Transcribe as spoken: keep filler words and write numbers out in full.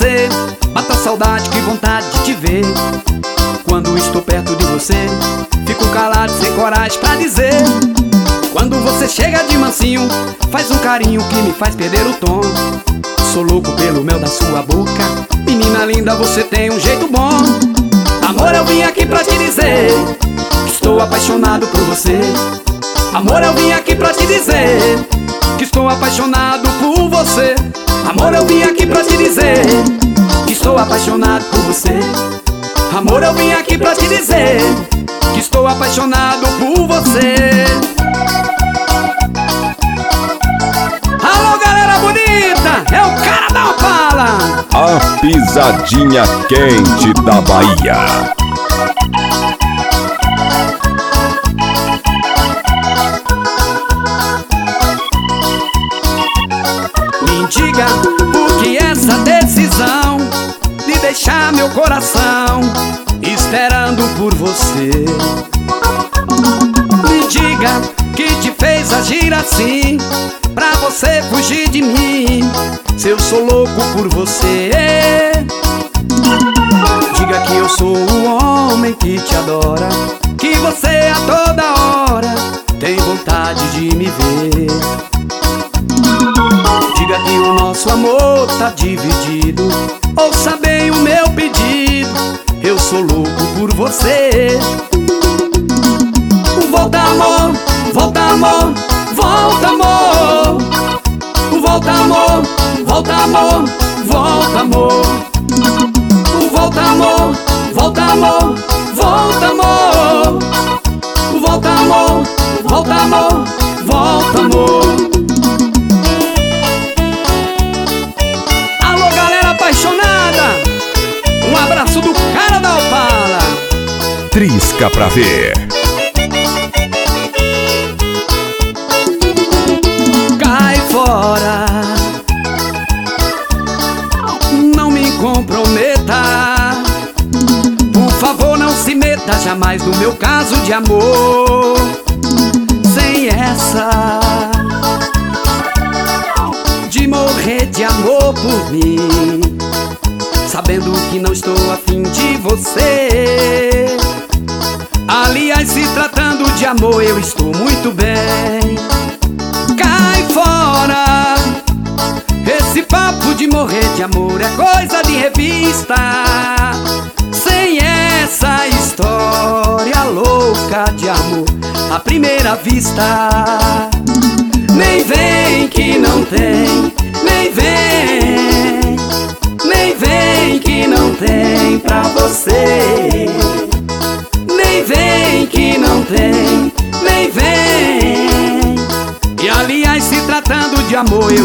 você. Mata a saudade, que vontade de te ver. Quando estou perto de você, fico calado, sem coragem pra dizer. Quando você chega de mansinho, faz um carinho que me faz perder o tom. Sou louco pelo mel da sua boca. Menina linda, você tem um jeito bom. Amor, eu vim aqui pra te dizer que estou apaixonado por você. Amor, eu vim aqui pra te dizer que estou apaixonado por você. Amor, eu vim aqui pra te dizer que estou apaixonado por você. Amor, eu vim aqui pra te dizer que estou apaixonado por você. Alô, galera bonita, é o cara da Opala, a pisadinha quente da Bahia. Me diga por que essa decisão de deixar meu coração esperando por você. Me diga que te fez agir assim pra você fugir de mim, se eu sou louco por você. Diga que eu sou o homem que te adora, que você a toda hora tem vontade de me ver. Diga que o nosso amor tá dividido, ouça bem o meu pedido, eu sou louco por você. Volta amor, volta amor, volta amor. Volta amor, volta amor, volta amor. Volta amor, volta amor, volta amor. Volta amor, volta amor, volta amor. Alô, galera apaixonada, um abraço do cara da Opala. Trisca pra ver. Cai fora, não me comprometa. Por favor, não se meta jamais no meu caso de amor. Sem essa de morrer de amor por mim, sabendo que não estou afim de você. Aliás, se tratando de amor, eu estou muito bem. Cai fora, esse papo de morrer de amor é coisa de revista. Sem essa história louca de amor à primeira vista. Nem vem que não tem, nem vem, nem vem que não tem pra você. Nem vem que não tem, nem vem. E aliás, se tratando de amor, eu